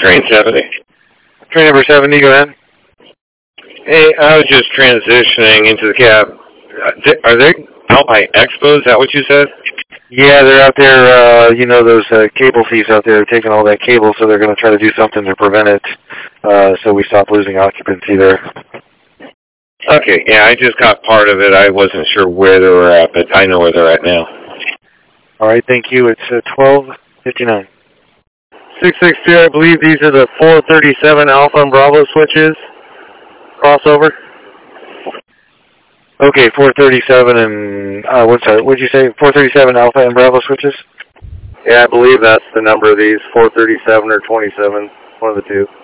Train 70. Train number 70, go ahead. Hey, I was just transitioning into the cab. Are they out by Expo? Is that what you said? Yeah, they're out there, you know, those cable thieves out there taking all that cable, so they're going to try to do something to prevent it, so we stop losing occupancy there. Okay, yeah, I just got part of it. I wasn't sure where they were at, but I know where they're at now. All right, thank you. It's 12:59. 662, I believe these are the 437 Alpha and Bravo switches. Crossover. Okay, 437 and, what's that? What'd you say? 437 Alpha and Bravo switches? Yeah, I believe that's the number of these, 437 or 27, one of the two.